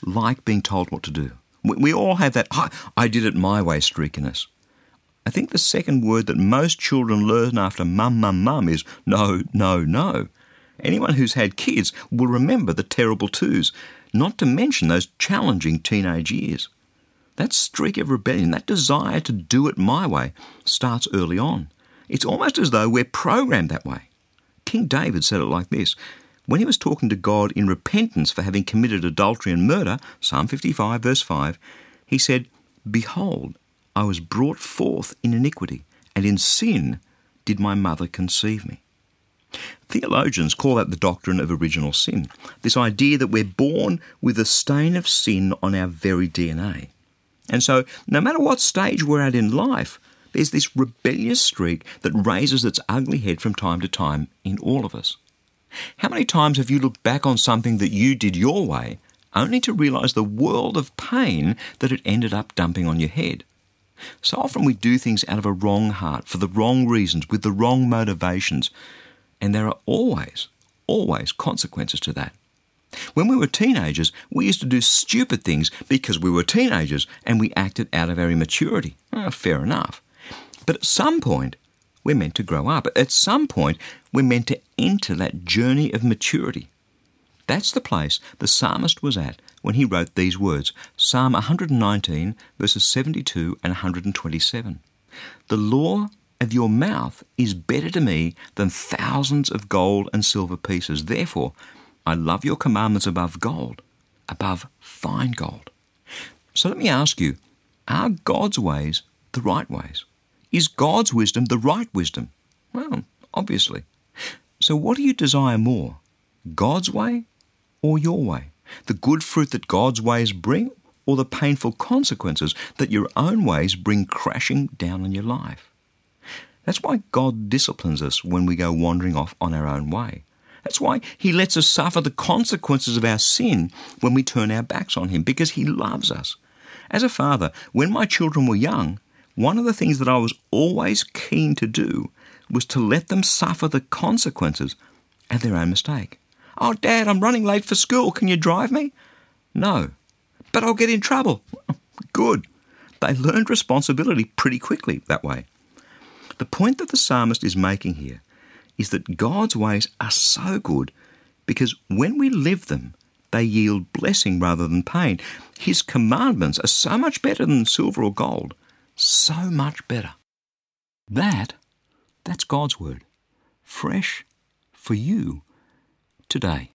like being told what to do. We all have that, I did it my way streak in us. I think the second word that most children learn after mum, mum, mum is no, no, no. Anyone who's had kids will remember the terrible twos, not to mention those challenging teenage years. That streak of rebellion, that desire to do it my way, starts early on. It's almost as though we're programmed that way. King David said it like this. When he was talking to God in repentance for having committed adultery and murder, Psalm 55 verse 5, he said, "Behold, I was brought forth in iniquity, and in sin did my mother conceive me." Theologians call that the doctrine of original sin, this idea that we're born with a stain of sin on our very DNA. And so, no matter what stage we're at in life, there's this rebellious streak that raises its ugly head from time to time in all of us. How many times have you looked back on something that you did your way, only to realise the world of pain that it ended up dumping on your head? So often we do things out of a wrong heart, for the wrong reasons, with the wrong motivations, and there are always consequences to that. When we were teenagers, we used to do stupid things because we were teenagers and we acted out of our immaturity. Fair enough. But at some point, we're meant to grow up. At some point, we're meant to enter that journey of maturity. That's the place the psalmist was at when he wrote these words, Psalm 119, verses 72 and 127. "The law of your mouth is better to me than thousands of gold and silver pieces. Therefore, I love your commandments above gold, above fine gold." So let me ask you, are God's ways the right ways? Is God's wisdom the right wisdom? Well, obviously. So what do you desire more, God's way or your way? The good fruit that God's ways bring, or the painful consequences that your own ways bring crashing down on your life? That's why God disciplines us when we go wandering off on our own way. That's why he lets us suffer the consequences of our sin when we turn our backs on him, because he loves us. As a father, when my children were young, one of the things that I was always keen to do was to let them suffer the consequences of their own mistake. "Oh, Dad, I'm running late for school. Can you drive me?" "No." "But I'll get in trouble." Good. They learned responsibility pretty quickly that way. The point that the psalmist is making here is that God's ways are so good because when we live them, they yield blessing rather than pain. His commandments are so much better than silver or gold. So much better. That's God's word. Fresh for you today.